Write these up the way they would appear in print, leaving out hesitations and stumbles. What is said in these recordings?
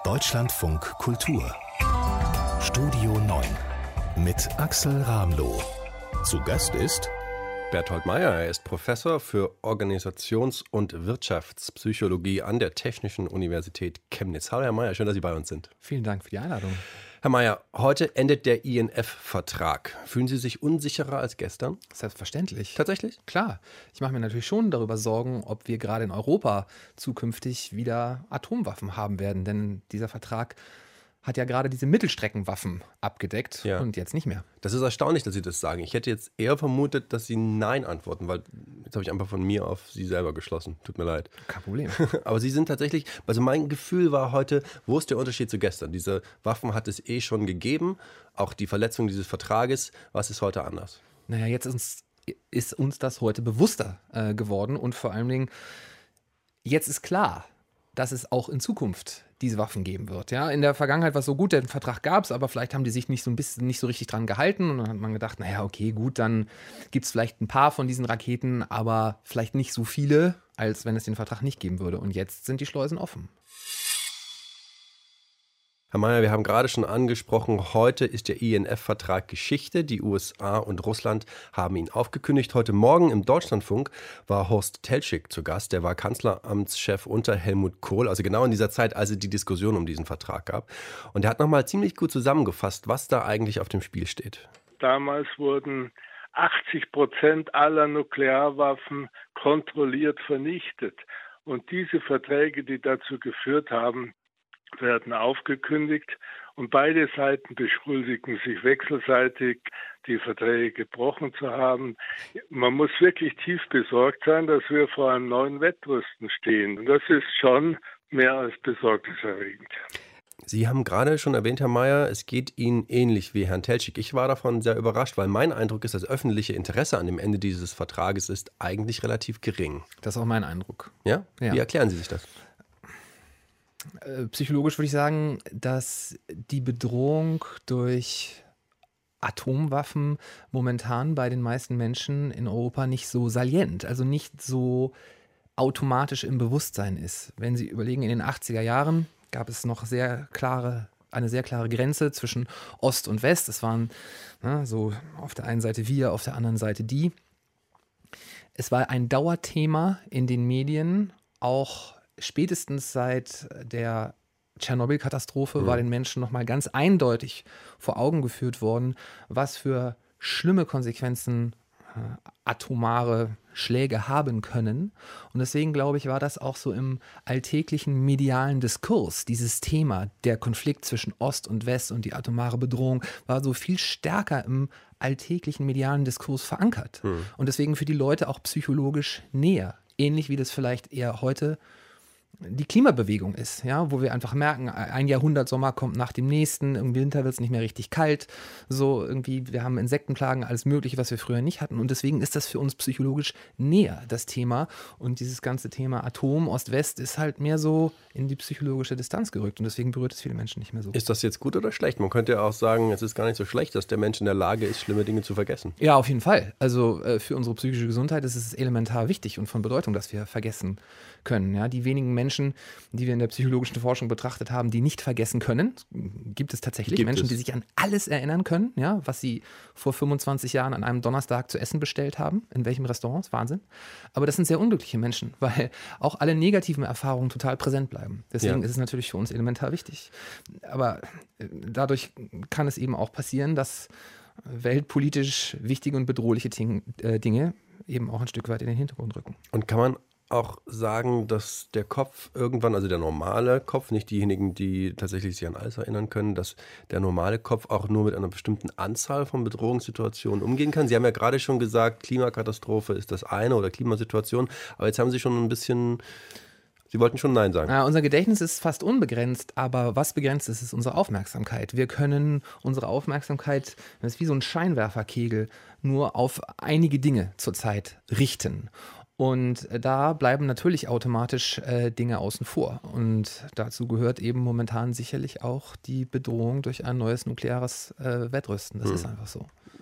Deutschlandfunk Kultur Studio 9 mit Axel Ramloh. Zu Gast ist Berthold Meyer. Er ist Professor für Organisations- und Wirtschaftspsychologie an der Technischen Universität Chemnitz. Hallo Herr Meyer, schön, dass Sie bei uns sind. Vielen Dank für die Einladung. Herr Meyer, heute endet der INF-Vertrag. Fühlen Sie sich unsicherer als gestern? Selbstverständlich. Tatsächlich? Klar. Ich mache mir natürlich schon darüber Sorgen, ob wir gerade in Europa zukünftig wieder Atomwaffen haben werden. Denn dieser Vertrag hat ja gerade diese Mittelstreckenwaffen abgedeckt und jetzt nicht mehr. Das ist erstaunlich, dass Sie das sagen. Ich hätte jetzt eher vermutet, dass Sie Nein antworten, weil jetzt habe ich einfach von mir auf Sie selber geschlossen. Tut mir leid. Kein Problem. Aber Sie sind tatsächlich, also mein Gefühl war heute, wo ist der Unterschied zu gestern? Diese Waffen hat es schon gegeben, auch die Verletzung dieses Vertrages. Was ist heute anders? Naja, jetzt ist uns das heute bewusster geworden und vor allen Dingen, jetzt ist klar, dass es auch in Zukunft diese Waffen geben wird. Ja, in der Vergangenheit war es so gut, den Vertrag gab es, aber vielleicht haben die sich nicht so richtig dran gehalten und dann hat man gedacht, naja, okay, gut, dann gibt es vielleicht ein paar von diesen Raketen, aber vielleicht nicht so viele, als wenn es den Vertrag nicht geben würde. Und jetzt sind die Schleusen offen. Herr Meyer, wir haben gerade schon angesprochen, heute ist der INF-Vertrag Geschichte. Die USA und Russland haben ihn aufgekündigt. Heute Morgen im Deutschlandfunk war Horst Teltschik zu Gast. Der war Kanzleramtschef unter Helmut Kohl, also genau in dieser Zeit, als es die Diskussion um diesen Vertrag gab. Und er hat nochmal ziemlich gut zusammengefasst, was da eigentlich auf dem Spiel steht. Damals wurden 80% aller Nuklearwaffen kontrolliert vernichtet. Und diese Verträge, die dazu geführt haben, werden aufgekündigt und beide Seiten beschuldigen sich wechselseitig, die Verträge gebrochen zu haben. Man muss wirklich tief besorgt sein, dass wir vor einem neuen Wettrüsten stehen. Und das ist schon mehr als besorgniserregend. Sie haben gerade schon erwähnt, Herr Meyer, es geht Ihnen ähnlich wie Herrn Teltschik. Ich war davon sehr überrascht, weil mein Eindruck ist, das öffentliche Interesse an dem Ende dieses Vertrages ist eigentlich relativ gering. Das ist auch mein Eindruck. Ja? Wie erklären Sie sich das? Psychologisch würde ich sagen, dass die Bedrohung durch Atomwaffen momentan bei den meisten Menschen in Europa nicht so salient, also nicht so automatisch im Bewusstsein ist. Wenn Sie überlegen, in den 80er Jahren gab es noch eine sehr klare Grenze zwischen Ost und West. Es waren so auf der einen Seite wir, auf der anderen Seite die. Es war ein Dauerthema in den Medien, auch spätestens seit der Tschernobyl-Katastrophe war den Menschen nochmal ganz eindeutig vor Augen geführt worden, was für schlimme Konsequenzen atomare Schläge haben können. Und deswegen, glaube ich, war das auch so im alltäglichen medialen Diskurs, dieses Thema, der Konflikt zwischen Ost und West und die atomare Bedrohung, war so viel stärker im alltäglichen medialen Diskurs verankert. Und deswegen für die Leute auch psychologisch näher. Ähnlich wie das vielleicht eher heute die Klimabewegung ist, ja, wo wir einfach merken, ein Jahrhundertsommer kommt nach dem nächsten, im Winter wird es nicht mehr richtig kalt, so irgendwie, wir haben Insektenplagen, alles Mögliche, was wir früher nicht hatten und deswegen ist das für uns psychologisch näher, das Thema und dieses ganze Thema Atom, Ost-West ist halt mehr so in die psychologische Distanz gerückt und deswegen berührt es viele Menschen nicht mehr so. Ist das jetzt gut oder schlecht? Man könnte ja auch sagen, es ist gar nicht so schlecht, dass der Mensch in der Lage ist, schlimme Dinge zu vergessen. Ja, auf jeden Fall. Also für unsere psychische Gesundheit ist es elementar wichtig und von Bedeutung, dass wir vergessen können. Ja, die wenigen Menschen, die wir in der psychologischen Forschung betrachtet haben, die nicht vergessen können, gibt es tatsächlich Menschen, die sich an alles erinnern können, ja, was sie vor 25 Jahren an einem Donnerstag zu essen bestellt haben, in welchem Restaurant, Wahnsinn. Aber das sind sehr unglückliche Menschen, weil auch alle negativen Erfahrungen total präsent bleiben. Deswegen ist es natürlich für uns elementar wichtig. Aber dadurch kann es eben auch passieren, dass weltpolitisch wichtige und bedrohliche Dinge eben auch ein Stück weit in den Hintergrund rücken. Und kann man auch sagen, dass der Kopf irgendwann, also der normale Kopf, nicht diejenigen, die tatsächlich sich an alles erinnern können, dass der normale Kopf auch nur mit einer bestimmten Anzahl von Bedrohungssituationen umgehen kann? Sie haben ja gerade schon gesagt, Klimakatastrophe ist das eine oder Klimasituation, aber jetzt haben Sie schon ein bisschen, Sie wollten schon Nein sagen. Ja, unser Gedächtnis ist fast unbegrenzt, aber was begrenzt ist, ist unsere Aufmerksamkeit. Wir können unsere Aufmerksamkeit, das ist wie so ein Scheinwerferkegel, nur auf einige Dinge zurzeit richten. Und da bleiben natürlich automatisch Dinge außen vor. Und dazu gehört eben momentan sicherlich auch die Bedrohung durch ein neues nukleares Wettrüsten. Das ist einfach so.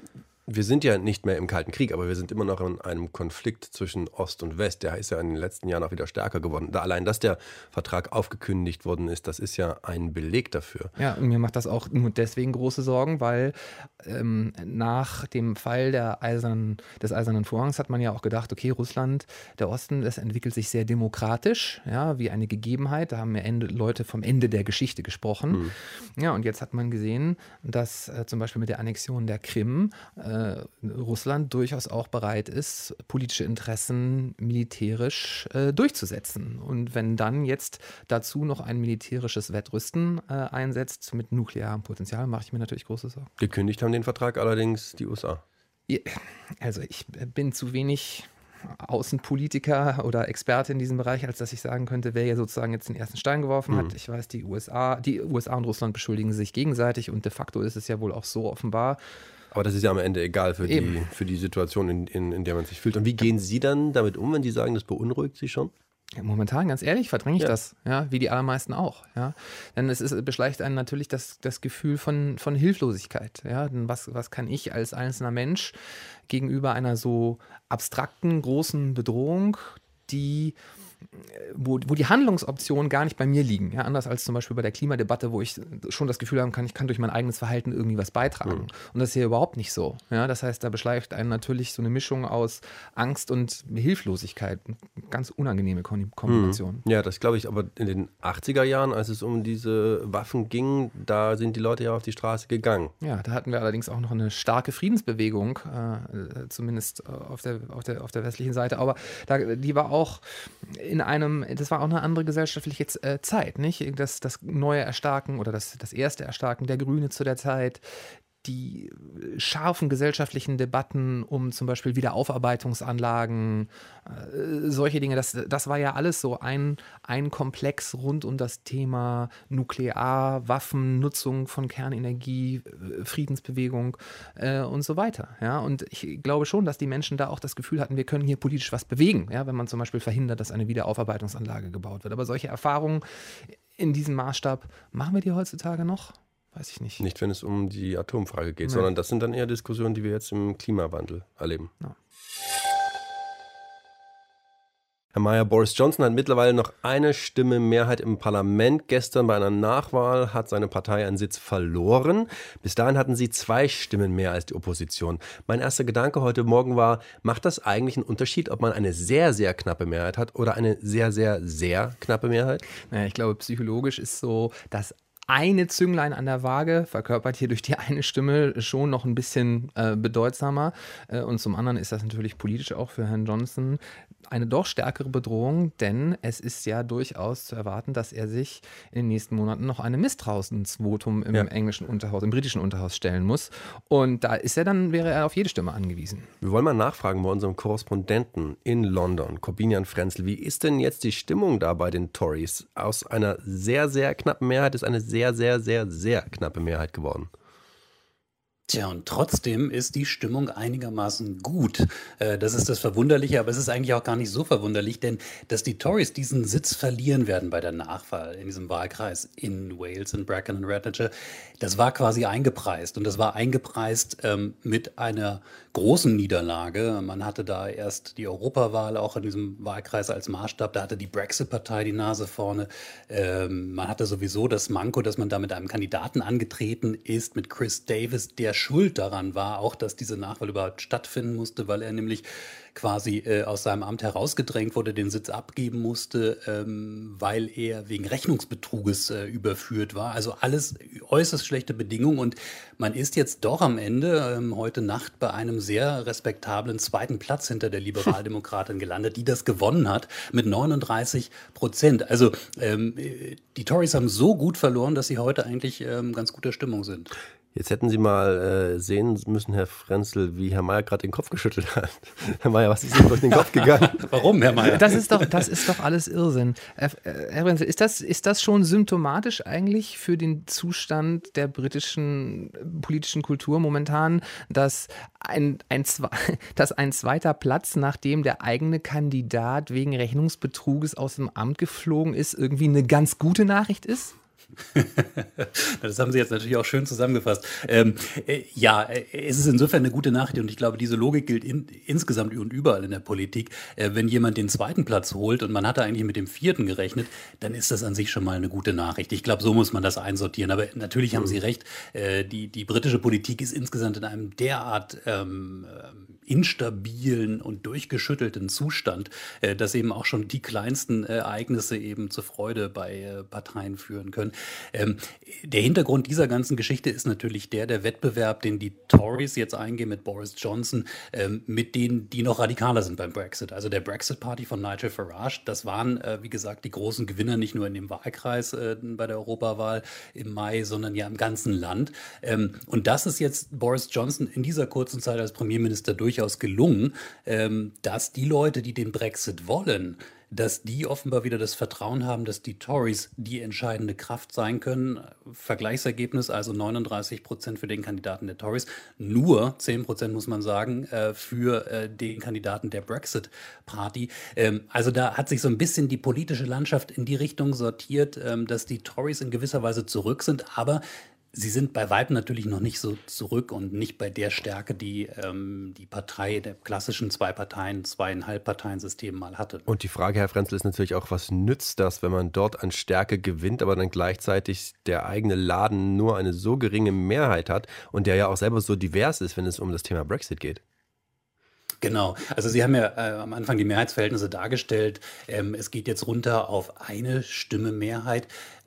Wir sind ja nicht mehr im Kalten Krieg, aber wir sind immer noch in einem Konflikt zwischen Ost und West. Der ist ja in den letzten Jahren auch wieder stärker geworden. Allein, dass der Vertrag aufgekündigt worden ist, das ist ja ein Beleg dafür. Ja, und mir macht das auch nur deswegen große Sorgen, weil nach dem Fall des Eisernen Vorhangs hat man ja auch gedacht, okay, Russland, der Osten, das entwickelt sich sehr demokratisch, ja, wie eine Gegebenheit. Da haben ja Leute vom Ende der Geschichte gesprochen. Ja, und jetzt hat man gesehen, dass zum Beispiel mit der Annexion der Krim Russland durchaus auch bereit ist, politische Interessen militärisch durchzusetzen. Und wenn dann jetzt dazu noch ein militärisches Wettrüsten einsetzt mit nuklearem Potenzial, mache ich mir natürlich große Sorgen. Gekündigt haben den Vertrag allerdings die USA. Also ich bin zu wenig Außenpolitiker oder Experte in diesem Bereich, als dass ich sagen könnte, wer ja sozusagen jetzt den ersten Stein geworfen hat. Ich weiß, die USA und Russland beschuldigen sich gegenseitig und de facto ist es ja wohl auch so offenbar. Aber das ist ja am Ende egal für die Situation, in der man sich fühlt. Und wie gehen Sie dann damit um, wenn die sagen, das beunruhigt Sie schon? Ja, momentan, ganz ehrlich, verdränge ich das, ja, wie die allermeisten auch. Ja. Denn es beschleicht einen natürlich das Gefühl von Hilflosigkeit. Ja. Denn was kann ich als einzelner Mensch gegenüber einer so abstrakten, großen Bedrohung, wo die Handlungsoptionen gar nicht bei mir liegen. Ja, anders als zum Beispiel bei der Klimadebatte, wo ich schon das Gefühl haben kann, ich kann durch mein eigenes Verhalten irgendwie was beitragen. Und das ist hier überhaupt nicht so. Ja, das heißt, da beschleicht einen natürlich so eine Mischung aus Angst und Hilflosigkeit. Eine ganz unangenehme Kombination. Ja, das glaube ich. Aber in den 80er Jahren, als es um diese Waffen ging, da sind die Leute ja auf die Straße gegangen. Ja, da hatten wir allerdings auch noch eine starke Friedensbewegung, zumindest auf der westlichen Seite. Aber die war auch das war auch eine andere gesellschaftliche Zeit, nicht? Das neue Erstarken oder das erste Erstarken der Grüne zu der Zeit, die scharfen gesellschaftlichen Debatten um zum Beispiel Wiederaufarbeitungsanlagen, solche Dinge, das war ja alles so ein Komplex rund um das Thema Nuklearwaffen, Nutzung von Kernenergie, Friedensbewegung und so weiter. Ja? Und ich glaube schon, dass die Menschen da auch das Gefühl hatten, wir können hier politisch was bewegen, ja? Wenn man zum Beispiel verhindert, dass eine Wiederaufarbeitungsanlage gebaut wird. Aber solche Erfahrungen in diesem Maßstab, machen wir die heutzutage noch? Weiß ich nicht. Nicht, wenn es um die Atomfrage geht, sondern das sind dann eher Diskussionen, die wir jetzt im Klimawandel erleben. Ja. Herr Mayer, Boris Johnson hat mittlerweile noch eine Stimme Mehrheit im Parlament. Gestern bei einer Nachwahl hat seine Partei einen Sitz verloren. Bis dahin hatten sie 2 Stimmen mehr als die Opposition. Mein erster Gedanke heute Morgen war, macht das eigentlich einen Unterschied, ob man eine sehr, sehr knappe Mehrheit hat oder eine sehr, sehr, sehr knappe Mehrheit? Naja, ich glaube, psychologisch ist so, dass eine Zünglein an der Waage verkörpert hier durch die eine Stimme schon noch ein bisschen bedeutsamer. Und zum anderen ist das natürlich politisch auch für Herrn Johnson eine doch stärkere Bedrohung, denn es ist ja durchaus zu erwarten, dass er sich in den nächsten Monaten noch einem Misstrauensvotum im englischen Unterhaus, im britischen Unterhaus stellen muss. Und da wäre er auf jede Stimme angewiesen. Wir wollen mal nachfragen bei unserem Korrespondenten in London, Corbinian Frenzel. Wie ist denn jetzt die Stimmung da bei den Tories? Aus einer sehr, sehr knappen Mehrheit ist eine sehr, sehr, sehr, sehr knappe Mehrheit geworden. Tja, und trotzdem ist die Stimmung einigermaßen gut. Das ist das Verwunderliche, aber es ist eigentlich auch gar nicht so verwunderlich, denn dass die Tories diesen Sitz verlieren werden bei der Nachwahl in diesem Wahlkreis in Wales, in Brecon und Rednitzer, das war quasi eingepreist. Und das war eingepreist mit einer großen Niederlage. Man hatte da erst die Europawahl auch in diesem Wahlkreis als Maßstab. Da hatte die Brexit-Partei die Nase vorne. Man hatte sowieso das Manko, dass man da mit einem Kandidaten angetreten ist, mit Chris Davis, der schuld daran war, auch dass diese Nachwahl überhaupt stattfinden musste, weil er nämlich quasi aus seinem Amt herausgedrängt wurde, den Sitz abgeben musste, weil er wegen Rechnungsbetruges überführt war. Also alles äußerst schlechte Bedingungen und man ist jetzt doch am Ende heute Nacht bei einem sehr respektablen 2. Platz hinter der Liberaldemokratin gelandet, die das gewonnen hat mit 39%. Also die Tories haben so gut verloren, dass sie heute eigentlich ganz guter Stimmung sind. Jetzt hätten Sie mal sehen müssen, Herr Frenzel, wie Herr Mayer gerade den Kopf geschüttelt hat. Herr Mayer, was ist Ihnen durch den Kopf gegangen? Warum, Herr Mayer? Das ist doch alles Irrsinn. Herr Frenzel, ist das schon symptomatisch eigentlich für den Zustand der britischen politischen Kultur momentan, dass ein 2. Platz, nachdem der eigene Kandidat wegen Rechnungsbetruges aus dem Amt geflogen ist, irgendwie eine ganz gute Nachricht ist? Das haben Sie jetzt natürlich auch schön zusammengefasst. Es ist insofern eine gute Nachricht und ich glaube, diese Logik gilt insgesamt und überall in der Politik. Wenn jemand den zweiten Platz holt und man hatte eigentlich mit dem vierten gerechnet, dann ist das an sich schon mal eine gute Nachricht. Ich glaube, so muss man das einsortieren. Aber natürlich haben Sie recht, die britische Politik ist insgesamt in einem derart instabilen und durchgeschüttelten Zustand, dass eben auch schon die kleinsten Ereignisse eben zur Freude bei Parteien führen können. Der Hintergrund dieser ganzen Geschichte ist natürlich der Wettbewerb, den die Tories jetzt eingehen mit Boris Johnson, mit denen, die noch radikaler sind beim Brexit. Also der Brexit-Party von Nigel Farage, das waren, wie gesagt, die großen Gewinner nicht nur in dem Wahlkreis bei der Europawahl im Mai, sondern ja im ganzen Land. Und das ist jetzt Boris Johnson in dieser kurzen Zeit als Premierminister durchaus gelungen, dass die Leute, die den Brexit wollen, dass die offenbar wieder das Vertrauen haben, dass die Tories die entscheidende Kraft sein können. Vergleichsergebnis also 39% für den Kandidaten der Tories, nur 10% muss man sagen für den Kandidaten der Brexit-Party. Also da hat sich so ein bisschen die politische Landschaft in die Richtung sortiert, dass die Tories in gewisser Weise zurück sind, aber sie sind bei weitem natürlich noch nicht so zurück und nicht bei der Stärke, die die Partei der klassischen Zweieinhalb-Parteien-System mal hatte. Und die Frage, Herr Frenzel, ist natürlich auch, was nützt das, wenn man dort an Stärke gewinnt, aber dann gleichzeitig der eigene Laden nur eine so geringe Mehrheit hat und der ja auch selber so divers ist, wenn es um das Thema Brexit geht? Genau, also Sie haben ja am Anfang die Mehrheitsverhältnisse dargestellt. Es geht jetzt runter auf eine Stimme Mehrheit.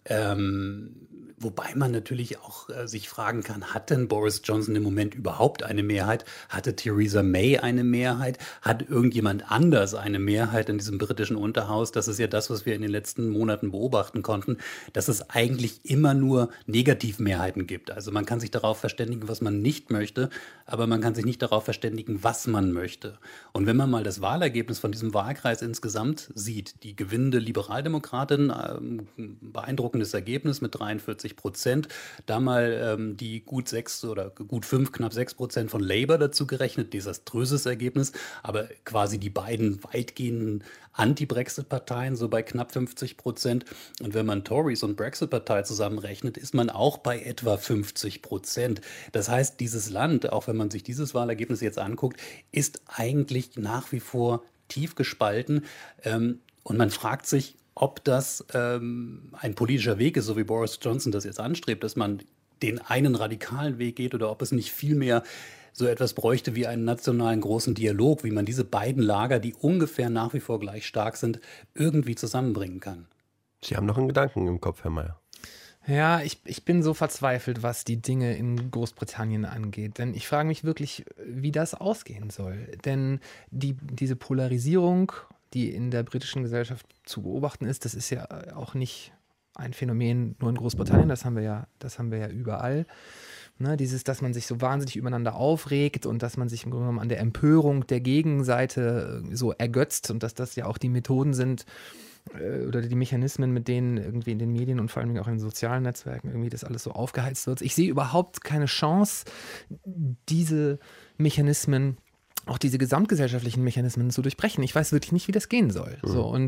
Wobei man natürlich auch sich fragen kann, hat denn Boris Johnson im Moment überhaupt eine Mehrheit? Hatte Theresa May eine Mehrheit? Hat irgendjemand anders eine Mehrheit in diesem britischen Unterhaus? Das ist ja das, was wir in den letzten Monaten beobachten konnten, dass es eigentlich immer nur Negativmehrheiten gibt. Also man kann sich darauf verständigen, was man nicht möchte, aber man kann sich nicht darauf verständigen, was man möchte. Und wenn man mal das Wahlergebnis von diesem Wahlkreis insgesamt sieht, die gewinnende Liberaldemokratin, beeindruckendes Ergebnis mit 43%, da mal die gut 6 oder gut 5, knapp 6% von Labour dazu gerechnet, desaströses Ergebnis, aber quasi die beiden weitgehenden Anti-Brexit-Parteien so bei knapp 50%. Und wenn man Tories und Brexit-Partei zusammenrechnet, ist man auch bei etwa 50%. Das heißt, dieses Land, auch wenn man sich dieses Wahlergebnis jetzt anguckt, ist eigentlich nach wie vor tief gespalten. Und man fragt sich, ob das ein politischer Weg ist, so wie Boris Johnson das jetzt anstrebt, dass man den einen radikalen Weg geht oder ob es nicht vielmehr so etwas bräuchte wie einen nationalen großen Dialog, wie man diese beiden Lager, die ungefähr nach wie vor gleich stark sind, irgendwie zusammenbringen kann. Sie haben noch einen Gedanken im Kopf, Herr Mayer. Ja, ich bin so verzweifelt, was die Dinge in Großbritannien angeht. Denn ich frage mich wirklich, wie das ausgehen soll. Denn diese Polarisierung, die in der britischen Gesellschaft zu beobachten ist, das ist ja auch nicht ein Phänomen nur in Großbritannien, das haben wir ja überall. Ne, dass man sich so wahnsinnig übereinander aufregt und dass man sich im Grunde genommen an der Empörung der Gegenseite so ergötzt und dass das ja auch die Methoden sind oder die Mechanismen, mit denen irgendwie in den Medien und vor allem auch in den sozialen Netzwerken irgendwie das alles so aufgeheizt wird. Ich sehe überhaupt keine Chance, diese Mechanismen, auch diese gesamtgesellschaftlichen Mechanismen zu durchbrechen. Ich weiß wirklich nicht, wie das gehen soll. So, und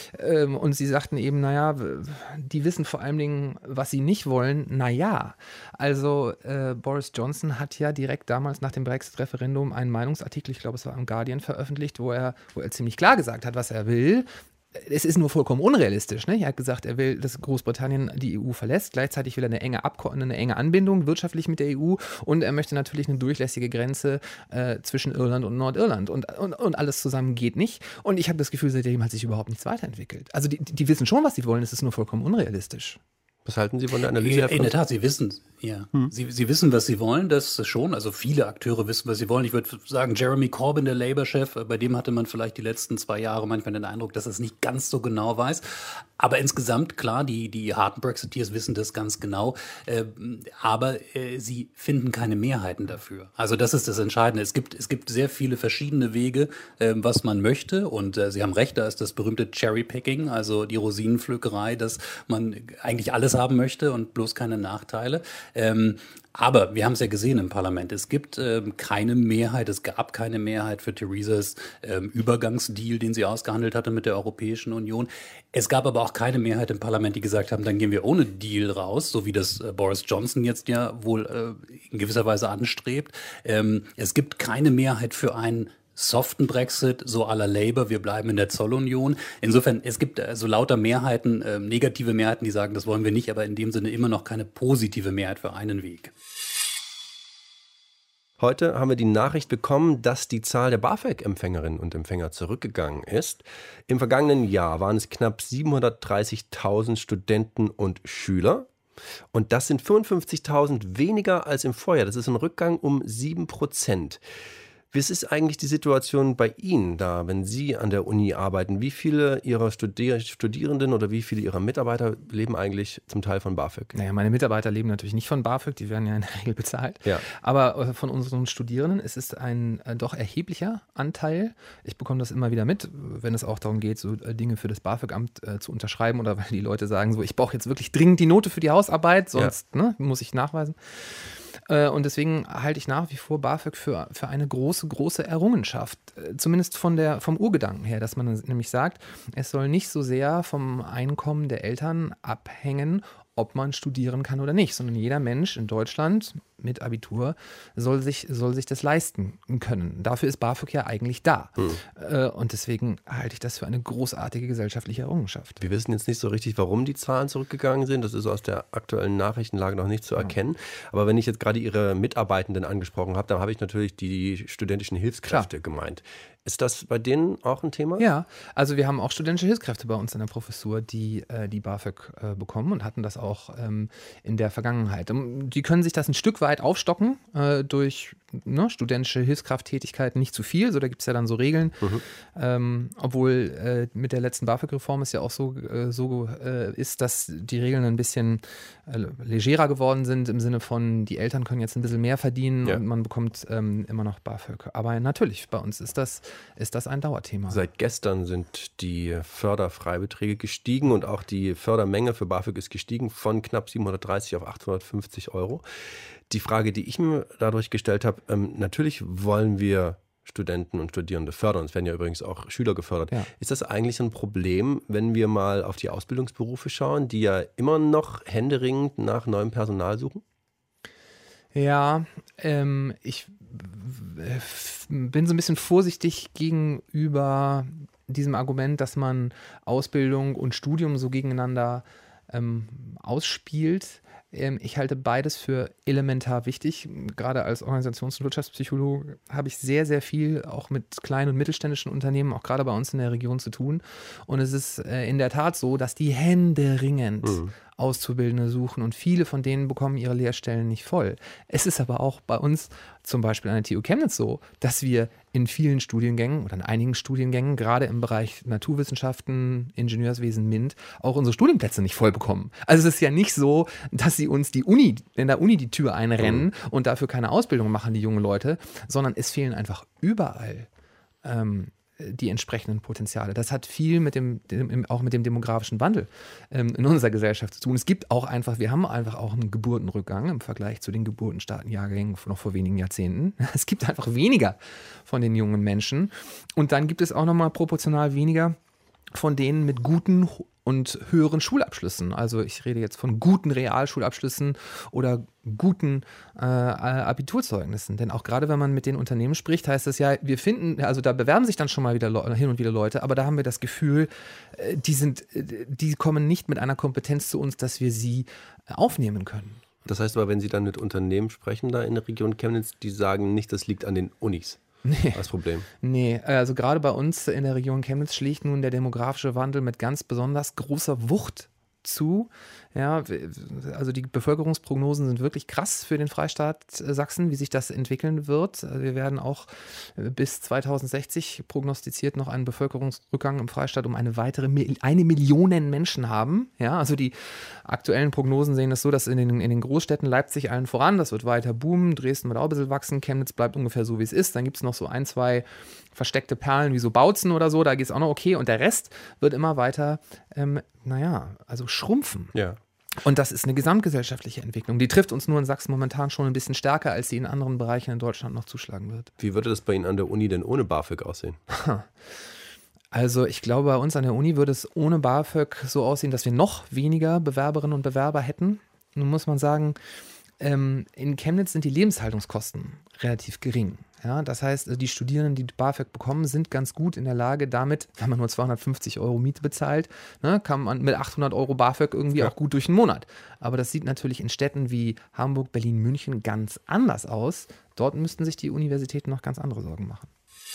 sie sagten eben, naja, die wissen vor allen Dingen, was sie nicht wollen. Naja, also Boris Johnson hat ja direkt damals nach dem Brexit-Referendum einen Meinungsartikel, ich glaube, es war im Guardian veröffentlicht, wo er ziemlich klar gesagt hat, was er will. Es ist nur vollkommen unrealistisch. Ne? Er hat gesagt, er will, dass Großbritannien die EU verlässt. Gleichzeitig will er eine enge Anbindung wirtschaftlich mit der EU und er möchte natürlich eine durchlässige Grenze zwischen Irland und Nordirland. Und alles zusammen geht nicht. Und ich habe das Gefühl, seitdem hat sich überhaupt nichts weiterentwickelt. Also die wissen schon, was sie wollen. Es ist nur vollkommen unrealistisch. Was halten Sie von der Analyse? In der Tat, Sie wissen, ja. Sie wissen, was Sie wollen, das schon. Also viele Akteure wissen, was sie wollen. Ich würde sagen, Jeremy Corbyn, der Labour-Chef, bei dem hatte man vielleicht die letzten 2 Jahre manchmal den Eindruck, dass er es nicht ganz so genau weiß. Aber insgesamt, klar, die harten Brexiteers wissen das ganz genau. Aber sie finden keine Mehrheiten dafür. Also das ist das Entscheidende. Es gibt sehr viele verschiedene Wege, was man möchte. Und Sie haben recht, da ist das berühmte Cherry-Picking, also die Rosinenpflückerei, dass man eigentlich alles haben möchte und bloß keine Nachteile. Aber wir haben es ja gesehen im Parlament. Es gibt keine Mehrheit, es gab keine Mehrheit für Theresas Übergangsdeal, den sie ausgehandelt hatte mit der Europäischen Union. Es gab aber auch keine Mehrheit im Parlament, die gesagt haben, dann gehen wir ohne Deal raus, so wie das Boris Johnson jetzt ja wohl in gewisser Weise anstrebt. Es gibt keine Mehrheit für einen soften Brexit, so à la Labour, wir bleiben in der Zollunion. Insofern, es gibt so lauter Mehrheiten, negative Mehrheiten, die sagen, das wollen wir nicht, aber in dem Sinne immer noch keine positive Mehrheit für einen Weg. Heute haben wir die Nachricht bekommen, dass die Zahl der BAföG-Empfängerinnen und Empfänger zurückgegangen ist. Im vergangenen Jahr waren es knapp 730.000 Studenten und Schüler. Und das sind 55.000 weniger als im Vorjahr. Das ist ein Rückgang um 7%. Wie ist eigentlich die Situation bei Ihnen da, wenn Sie an der Uni arbeiten? Wie viele Ihrer Studierenden oder wie viele Ihrer Mitarbeiter leben eigentlich zum Teil von BAföG? Naja, meine Mitarbeiter leben natürlich nicht von BAföG, die werden ja in der Regel bezahlt. Ja. Aber von unseren Studierenden ist es ein doch erheblicher Anteil. Ich bekomme das immer wieder mit, wenn es auch darum geht, so Dinge für das BAföG-Amt zu unterschreiben oder weil die Leute sagen, so, ich brauche jetzt wirklich dringend die Note für die Hausarbeit, sonst muss ich nachweisen. Und deswegen halte ich nach wie vor BAföG für eine große Errungenschaft. Zumindest vom Urgedanken her, dass man nämlich sagt, es soll nicht so sehr vom Einkommen der Eltern abhängen, ob man studieren kann oder nicht, sondern jeder Mensch in Deutschland mit Abitur soll sich das leisten können. Dafür ist BAföG ja eigentlich da. Und deswegen halte ich das für eine großartige gesellschaftliche Errungenschaft. Wir wissen jetzt nicht so richtig, warum die Zahlen zurückgegangen sind. Das ist aus der aktuellen Nachrichtenlage noch nicht zu erkennen. Aber wenn ich jetzt gerade Ihre Mitarbeitenden angesprochen habe, dann habe ich natürlich die studentischen Hilfskräfte gemeint. Ist das bei denen auch ein Thema? Ja, also wir haben auch studentische Hilfskräfte bei uns in der Professur, die BAföG bekommen und hatten das auch in der Vergangenheit. Die können sich das ein Stück weit aufstocken durch studentische Hilfskrafttätigkeiten, nicht zu viel. So, da gibt es ja dann so Regeln. Obwohl mit der letzten BAföG-Reform es ja auch so ist, dass die Regeln ein bisschen legerer geworden sind, im Sinne von, die Eltern können jetzt ein bisschen mehr verdienen und man bekommt immer noch BAföG. Aber natürlich, bei uns ist das ein Dauerthema. Seit gestern sind die Förderfreibeträge gestiegen und auch die Fördermenge für BAföG ist gestiegen von knapp 730 auf 850 Euro. Die Frage, die ich mir dadurch gestellt habe, natürlich wollen wir Studenten und Studierende fördern. Es werden ja übrigens auch Schüler gefördert. Ja. Ist das eigentlich ein Problem, wenn wir mal auf die Ausbildungsberufe schauen, die ja immer noch händeringend nach neuem Personal suchen? Ja, ich bin so ein bisschen vorsichtig gegenüber diesem Argument, dass man Ausbildung und Studium so gegeneinander ausspielt. Ich halte beides für elementar wichtig. Gerade als Organisations- und Wirtschaftspsychologe habe ich sehr, sehr viel auch mit kleinen und mittelständischen Unternehmen, auch gerade bei uns in der Region zu tun. Und es ist in der Tat so, dass die händeringend Auszubildende suchen und viele von denen bekommen ihre Lehrstellen nicht voll. Es ist aber auch bei uns zum Beispiel an der TU Chemnitz so, dass wir in vielen Studiengängen oder in einigen Studiengängen, gerade im Bereich Naturwissenschaften, Ingenieurswesen, MINT, auch unsere Studienplätze nicht voll bekommen. Also es ist ja nicht so, dass sie uns in der Uni die Tür einrennen und dafür keine Ausbildung machen, die jungen Leute, sondern es fehlen einfach überall die entsprechenden Potenziale. Das hat viel auch mit dem demografischen Wandel in unserer Gesellschaft zu tun. Wir haben einfach auch einen Geburtenrückgang im Vergleich zu den Geburtenstartenjahrgängen noch vor wenigen Jahrzehnten. Es gibt einfach weniger von den jungen Menschen. Und dann gibt es auch nochmal proportional weniger von denen mit guten und höheren Schulabschlüssen. Also ich rede jetzt von guten Realschulabschlüssen oder guten Abiturzeugnissen. Denn auch gerade wenn man mit den Unternehmen spricht, heißt es ja, da bewerben sich dann schon mal wieder hin und wieder Leute, aber da haben wir das Gefühl, die kommen nicht mit einer Kompetenz zu uns, dass wir sie aufnehmen können. Das heißt aber, wenn Sie dann mit Unternehmen sprechen da in der Region Chemnitz, die sagen nicht, das liegt an den Unis. Nee. Das Problem. Nee, also gerade bei uns in der Region Chemnitz schlägt nun der demografische Wandel mit ganz besonders großer Wucht zu. Ja, also die Bevölkerungsprognosen sind wirklich krass für den Freistaat Sachsen, wie sich das entwickeln wird. Wir werden auch bis 2060 prognostiziert noch einen Bevölkerungsrückgang im Freistaat um eine weitere 1 Million Menschen haben. Ja, also die aktuellen Prognosen sehen es so, dass in den Großstädten Leipzig allen voran, das wird weiter boomen, Dresden wird auch ein bisschen wachsen, Chemnitz bleibt ungefähr so, wie es ist. Dann gibt es noch so 1, 2 versteckte Perlen wie so Bautzen oder so, da geht es auch noch okay. Und der Rest wird immer weiter, schrumpfen. Ja. Und das ist eine gesamtgesellschaftliche Entwicklung. Die trifft uns nur in Sachsen momentan schon ein bisschen stärker, als sie in anderen Bereichen in Deutschland noch zuschlagen wird. Wie würde das bei Ihnen an der Uni denn ohne BAföG aussehen? Also ich glaube, bei uns an der Uni würde es ohne BAföG so aussehen, dass wir noch weniger Bewerberinnen und Bewerber hätten. Nun muss man sagen, in Chemnitz sind die Lebenshaltungskosten relativ gering. Ja, das heißt, die Studierenden, die BAföG bekommen, sind ganz gut in der Lage, damit, wenn man nur 250 Euro Miete bezahlt, ne, kann man mit 800 Euro BAföG irgendwie auch gut durch den Monat. Aber das sieht natürlich in Städten wie Hamburg, Berlin, München ganz anders aus. Dort müssten sich die Universitäten noch ganz andere Sorgen machen.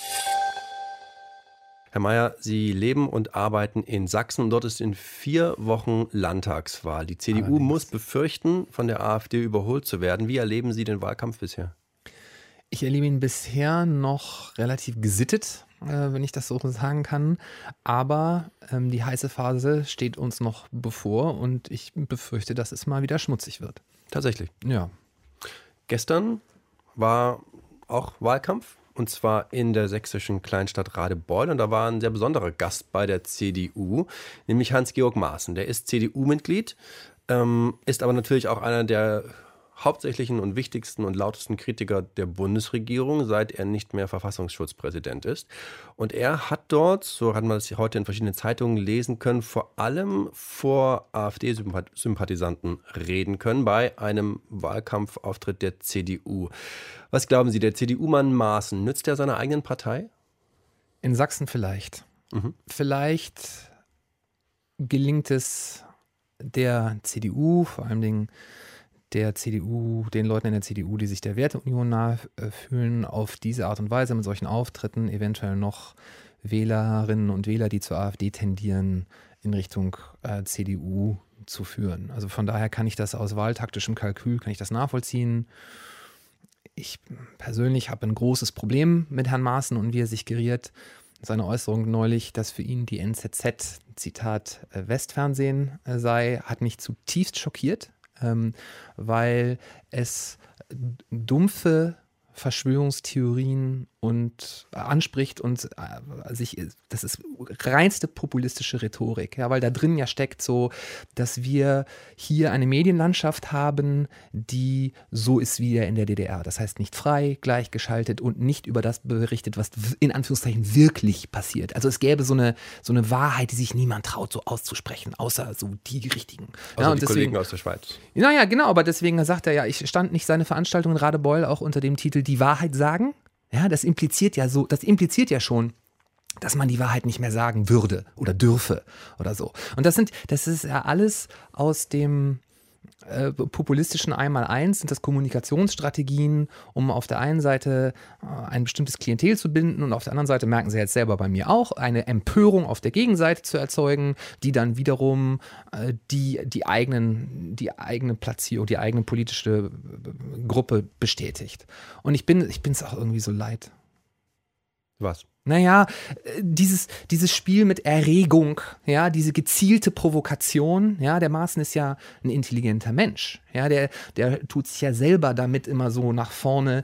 Herr Mayer, Sie leben und arbeiten in Sachsen und dort ist in 4 Wochen Landtagswahl. Die CDU muss befürchten, von der AfD überholt zu werden. Wie erleben Sie den Wahlkampf bisher? Ich erlebe ihn bisher noch relativ gesittet, wenn ich das so sagen kann. Aber die heiße Phase steht uns noch bevor und ich befürchte, dass es mal wieder schmutzig wird. Tatsächlich. Ja. Gestern war auch Wahlkampf. Und zwar in der sächsischen Kleinstadt Radebeul. Und da war ein sehr besonderer Gast bei der CDU, nämlich Hans-Georg Maaßen. Der ist CDU-Mitglied, ist aber natürlich auch einer der hauptsächlichen und wichtigsten und lautesten Kritiker der Bundesregierung, seit er nicht mehr Verfassungsschutzpräsident ist. Und er hat dort, so hat man das heute in verschiedenen Zeitungen lesen können, vor allem vor AfD-Sympathisanten reden können bei einem Wahlkampfauftritt der CDU. Was glauben Sie, der CDU-Mann Maaßen, nützt er seiner eigenen Partei? In Sachsen vielleicht. Vielleicht gelingt es der CDU, vor allem den Leuten in der CDU, die sich der Werteunion nahe fühlen, auf diese Art und Weise mit solchen Auftritten eventuell noch Wählerinnen und Wähler, die zur AfD tendieren, in Richtung CDU zu führen. Also von daher kann ich das aus wahltaktischem Kalkül, kann ich das nachvollziehen. Ich persönlich habe ein großes Problem mit Herrn Maaßen und wie er sich geriert. Seine Äußerung neulich, dass für ihn die NZZ, Zitat, Westfernsehen sei, hat mich zutiefst schockiert. Weil es dumpfe Verschwörungstheorien und anspricht und das ist reinste populistische Rhetorik, ja, weil da drin ja steckt so, dass wir hier eine Medienlandschaft haben, die so ist wie in der DDR. Das heißt nicht frei, gleichgeschaltet und nicht über das berichtet, was in Anführungszeichen wirklich passiert. Also es gäbe so eine Wahrheit, die sich niemand traut, so auszusprechen, außer so die richtigen. Also ja, die deswegen, Kollegen aus der Schweiz. Naja, genau, aber deswegen sagt er ja, ich stand nicht seine Veranstaltung in Radebeul auch unter dem Titel Die Wahrheit sagen. Ja, das impliziert ja schon, dass man die Wahrheit nicht mehr sagen würde oder dürfe oder so. Und das ist ja alles aus dem populistischen Einmaleins, sind das Kommunikationsstrategien, um auf der einen Seite ein bestimmtes Klientel zu binden und auf der anderen Seite, merken Sie jetzt selber bei mir auch, eine Empörung auf der Gegenseite zu erzeugen, die dann wiederum die eigene Platzierung, die eigene politische Gruppe bestätigt. Und ich bin es auch irgendwie so leid. Was? Naja, dieses Spiel mit Erregung, ja, diese gezielte Provokation, ja, der Maaßen ist ja ein intelligenter Mensch, ja, der tut sich ja selber damit immer so nach vorne,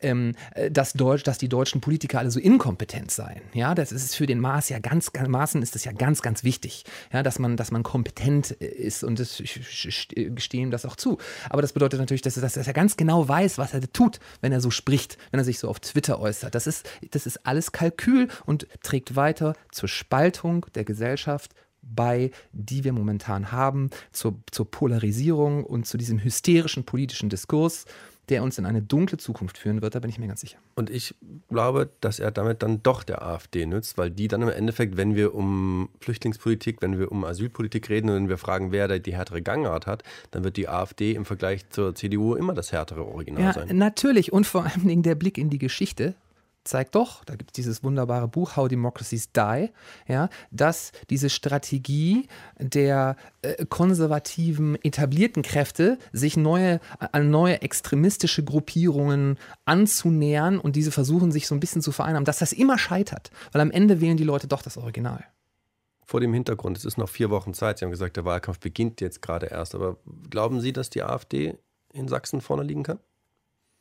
dass die deutschen Politiker alle so inkompetent seien, ja, das ist für den Maaßen ist das ja ganz, ganz wichtig, ja, dass man kompetent ist und ich gestehe ihm das auch zu, aber das bedeutet natürlich, dass er ganz genau weiß, was er tut, wenn er so spricht, wenn er sich so auf Twitter äußert, das ist alles Kalkül und trägt weiter zur Spaltung der Gesellschaft bei, die wir momentan haben, zur Polarisierung und zu diesem hysterischen politischen Diskurs, der uns in eine dunkle Zukunft führen wird, da bin ich mir ganz sicher. Und ich glaube, dass er damit dann doch der AfD nützt, weil die dann im Endeffekt, wenn wir um Flüchtlingspolitik, wenn wir um Asylpolitik reden und wenn wir fragen, wer da die härtere Gangart hat, dann wird die AfD im Vergleich zur CDU immer das härtere Original sein. Ja, natürlich. Und vor allen Dingen der Blick in die Geschichte zeigt doch, da gibt es dieses wunderbare Buch How Democracies Die, ja, dass diese Strategie der konservativen etablierten Kräfte, sich an neue extremistische Gruppierungen anzunähern und diese versuchen, sich so ein bisschen zu vereinnahmen, dass das immer scheitert, weil am Ende wählen die Leute doch das Original. Vor dem Hintergrund, es ist noch 4 Wochen Zeit, Sie haben gesagt, der Wahlkampf beginnt jetzt gerade erst, aber glauben Sie, dass die AfD in Sachsen vorne liegen kann?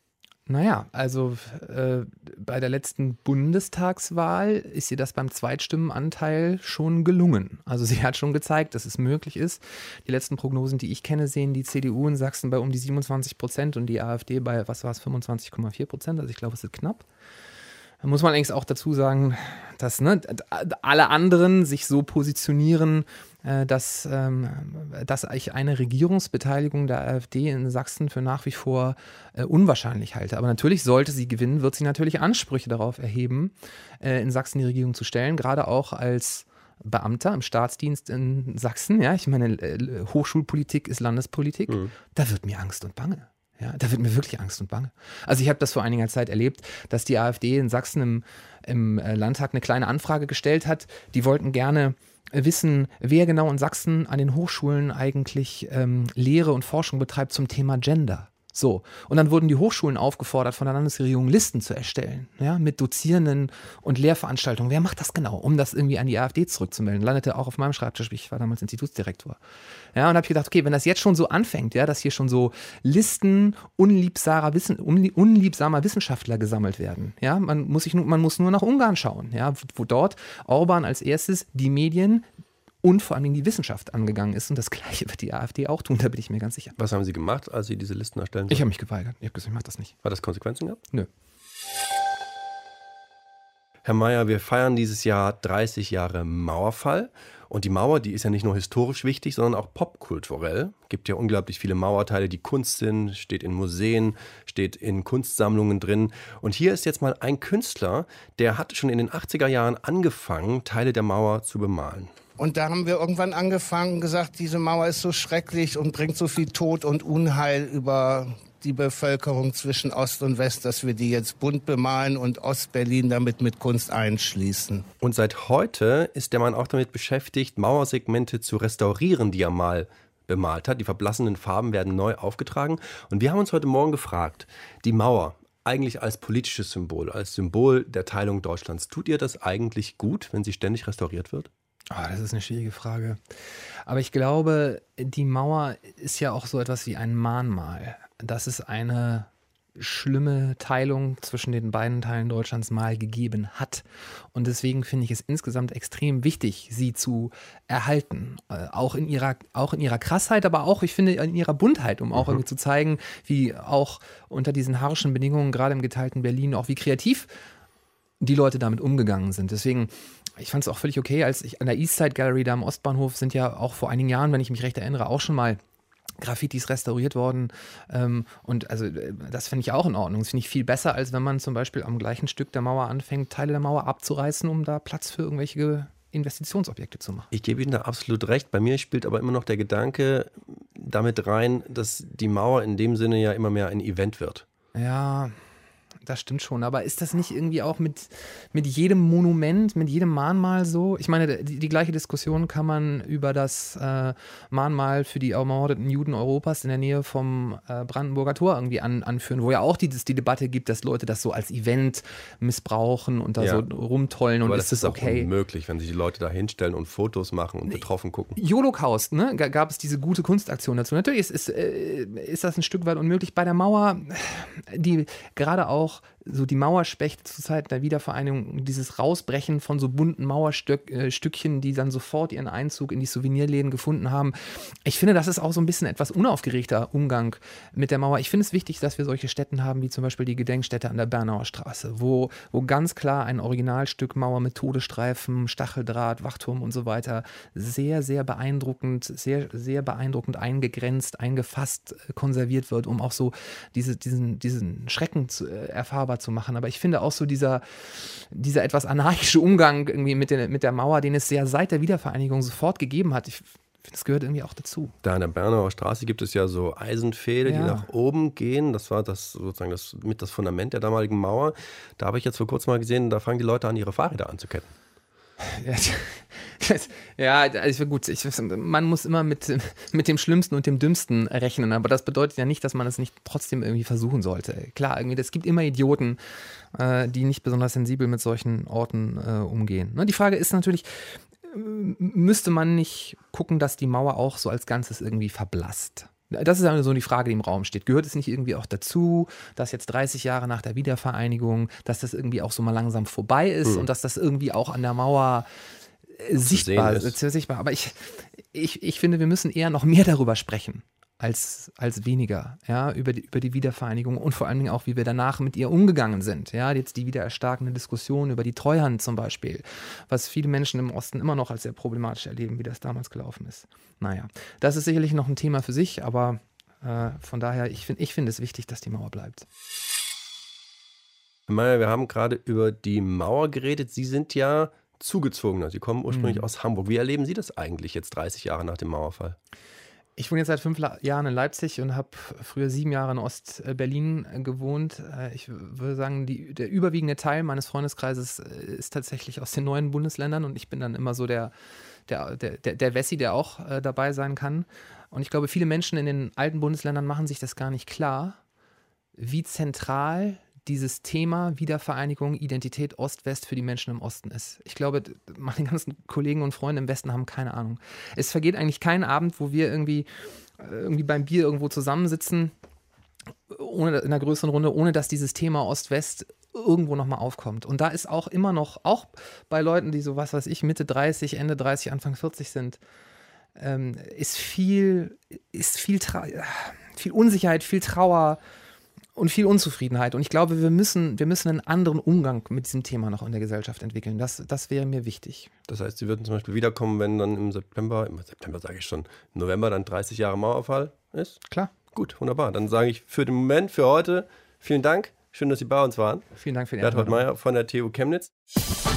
Naja, also bei der letzten Bundestagswahl ist ihr das beim Zweitstimmenanteil schon gelungen. Also sie hat schon gezeigt, dass es möglich ist. Die letzten Prognosen, die ich kenne, sehen die CDU in Sachsen bei um die 27% und die AfD bei, 25,4%. Also ich glaube, es ist knapp. Da muss man allerdings auch dazu sagen, dass alle anderen sich so positionieren, dass ich eine Regierungsbeteiligung der AfD in Sachsen für nach wie vor unwahrscheinlich halte. Aber natürlich, sollte sie gewinnen, wird sie natürlich Ansprüche darauf erheben, in Sachsen die Regierung zu stellen, gerade auch als Beamter im Staatsdienst in Sachsen. Ja, ich meine, Hochschulpolitik ist Landespolitik. Mhm. Da wird mir Angst und Bange. Ja, da wird mir wirklich Angst und Bange. Also ich habe das vor einiger Zeit erlebt, dass die AfD in Sachsen im Landtag eine kleine Anfrage gestellt hat. Die wollten gerne wissen, wer genau in Sachsen an den Hochschulen eigentlich Lehre und Forschung betreibt zum Thema Gender. So, und dann wurden die Hochschulen aufgefordert, von der Landesregierung Listen zu erstellen, ja, mit Dozierenden und Lehrveranstaltungen. Wer macht das genau, um das irgendwie an die AfD zurückzumelden? Landete auch auf meinem Schreibtisch, ich war damals Institutsdirektor. Ja, und habe ich gedacht, okay, wenn das jetzt schon so anfängt, ja, dass hier schon so Listen unliebsamer Wissenschaftler gesammelt werden, ja, man muss nur nach Ungarn schauen, ja, wo dort Orban als erstes die Medien und vor allem die Wissenschaft angegangen ist. Und das Gleiche wird die AfD auch tun, da bin ich mir ganz sicher. Was haben Sie gemacht, als Sie diese Listen erstellen sollten? Ich habe mich geweigert. Ich habe gesagt, ich mache das nicht. Hat das Konsequenzen gehabt? Nö. Herr Mayer, wir feiern dieses Jahr 30 Jahre Mauerfall. Und die Mauer, die ist ja nicht nur historisch wichtig, sondern auch popkulturell. Es gibt ja unglaublich viele Mauerteile, die Kunst sind, steht in Museen, steht in Kunstsammlungen drin. Und hier ist jetzt mal ein Künstler, der hat schon in den 80er Jahren angefangen, Teile der Mauer zu bemalen. Und da haben wir irgendwann angefangen und gesagt, diese Mauer ist so schrecklich und bringt so viel Tod und Unheil über die Bevölkerung zwischen Ost und West, dass wir die jetzt bunt bemalen und Ostberlin damit mit Kunst einschließen. Und seit heute ist der Mann auch damit beschäftigt, Mauersegmente zu restaurieren, die er mal bemalt hat. Die verblassenen Farben werden neu aufgetragen. Und wir haben uns heute Morgen gefragt, die Mauer, eigentlich als politisches Symbol, als Symbol der Teilung Deutschlands, tut ihr das eigentlich gut, wenn sie ständig restauriert wird? Oh, das ist eine schwierige Frage. Aber ich glaube, die Mauer ist ja auch so etwas wie ein Mahnmal. Dass es eine schlimme Teilung zwischen den beiden Teilen Deutschlands mal gegeben hat. Und deswegen finde ich es insgesamt extrem wichtig, sie zu erhalten. Auch in ihrer Krassheit, aber auch, ich finde, in ihrer Buntheit, um auch irgendwie zu zeigen, wie auch unter diesen harschen Bedingungen, gerade im geteilten Berlin, auch wie kreativ die Leute damit umgegangen sind. Deswegen, ich fand es auch völlig okay, als ich an der Eastside Gallery da am Ostbahnhof sind ja auch vor einigen Jahren, wenn ich mich recht erinnere, auch schon mal Graffitis restauriert worden. Und also das finde ich auch in Ordnung. Das finde ich viel besser, als wenn man zum Beispiel am gleichen Stück der Mauer anfängt, Teile der Mauer abzureißen, um da Platz für irgendwelche Investitionsobjekte zu machen. Ich gebe Ihnen da absolut recht. Bei mir spielt aber immer noch der Gedanke damit rein, dass die Mauer in dem Sinne ja immer mehr ein Event wird. Ja, das stimmt schon, aber ist das nicht irgendwie auch mit jedem Monument, mit jedem Mahnmal so? Ich meine, die gleiche Diskussion kann man über das Mahnmal für die ermordeten Juden Europas in der Nähe vom Brandenburger Tor irgendwie anführen, wo ja auch die Debatte gibt, dass Leute das so als Event missbrauchen und da so rumtollen. Aber und das ist auch unmöglich, wenn sich die Leute da hinstellen und Fotos machen und betroffen gucken. Holocaust, ne? Gab es diese gute Kunstaktion dazu. Natürlich ist das ein Stück weit unmöglich. Bei der Mauer, die gerade auch so die Mauerspechte zur Zeit der Wiedervereinigung, dieses Rausbrechen von so bunten Mauerstückchen, die dann sofort ihren Einzug in die Souvenirläden gefunden haben. Ich finde, das ist auch so ein bisschen etwas unaufgeregter Umgang mit der Mauer. Ich finde es wichtig, dass wir solche Stätten haben, wie zum Beispiel die Gedenkstätte an der Bernauer Straße, wo ganz klar ein Originalstück Mauer mit Todesstreifen, Stacheldraht, Wachturm und so weiter sehr, sehr beeindruckend, sehr, sehr beeindruckend eingegrenzt, eingefasst, konserviert wird, um auch so diesen Schrecken erfahrbar zu machen. Aber ich finde auch so dieser etwas anarchische Umgang irgendwie mit der Mauer, den es ja seit der Wiedervereinigung sofort gegeben hat, ich finde, das gehört irgendwie auch dazu. Da an der Bernauer Straße gibt es ja so Eisenpfähle, die nach oben gehen. Das war das Fundament der damaligen Mauer. Da habe ich jetzt vor kurzem mal gesehen, da fangen die Leute an, ihre Fahrräder anzuketten. Ja, also gut, man muss immer mit dem Schlimmsten und dem Dümmsten rechnen, aber das bedeutet ja nicht, dass man es nicht trotzdem irgendwie versuchen sollte. Klar, irgendwie, es gibt immer Idioten, die nicht besonders sensibel mit solchen Orten umgehen. Die Frage ist natürlich, müsste man nicht gucken, dass die Mauer auch so als Ganzes irgendwie verblasst? Das ist also so die Frage, die im Raum steht. Gehört es nicht irgendwie auch dazu, dass jetzt 30 Jahre nach der Wiedervereinigung, dass das irgendwie auch so mal langsam vorbei ist und dass das irgendwie auch an der Mauer sichtbar ist. Aber ich finde, wir müssen eher noch mehr darüber sprechen als weniger, ja, über die Wiedervereinigung und vor allen Dingen auch, wie wir danach mit ihr umgegangen sind. Ja, jetzt die wieder erstarkende Diskussion über die Treuhand zum Beispiel, was viele Menschen im Osten immer noch als sehr problematisch erleben, wie das damals gelaufen ist. Naja, das ist sicherlich noch ein Thema für sich, aber von daher, ich finde es wichtig, dass die Mauer bleibt. Herr Meyer, wir haben gerade über die Mauer geredet. Sie sind ja Zugezogener. Sie kommen ursprünglich aus Hamburg. Wie erleben Sie das eigentlich jetzt 30 Jahre nach dem Mauerfall? Ich wohne jetzt seit 5 Jahren in Leipzig und habe früher 7 Jahre in Ostberlin gewohnt. Ich würde sagen, der überwiegende Teil meines Freundeskreises ist tatsächlich aus den neuen Bundesländern und ich bin dann immer so der Wessi, der auch dabei sein kann. Und ich glaube, viele Menschen in den alten Bundesländern machen sich das gar nicht klar, wie zentral dieses Thema Wiedervereinigung, Identität Ost-West für die Menschen im Osten ist. Ich glaube, meine ganzen Kollegen und Freunde im Westen haben keine Ahnung. Es vergeht eigentlich kein Abend, wo wir irgendwie beim Bier irgendwo zusammensitzen, in einer größeren Runde, ohne dass dieses Thema Ost-West irgendwo nochmal aufkommt. Und da ist auch immer noch, auch bei Leuten, die so, was weiß ich, Mitte 30, Ende 30, Anfang 40 sind, ist viel Unsicherheit, viel Trauer und viel Unzufriedenheit. Und ich glaube, wir müssen einen anderen Umgang mit diesem Thema noch in der Gesellschaft entwickeln. Das wäre mir wichtig. Das heißt, Sie würden zum Beispiel wiederkommen, wenn dann im September sage ich schon, im November dann 30 Jahre Mauerfall ist? Klar. Gut, wunderbar. Dann sage ich für den Moment, für heute, vielen Dank. Schön, dass Sie bei uns waren. Vielen Dank für die Berthold Einladung. Meyer von der TU Chemnitz.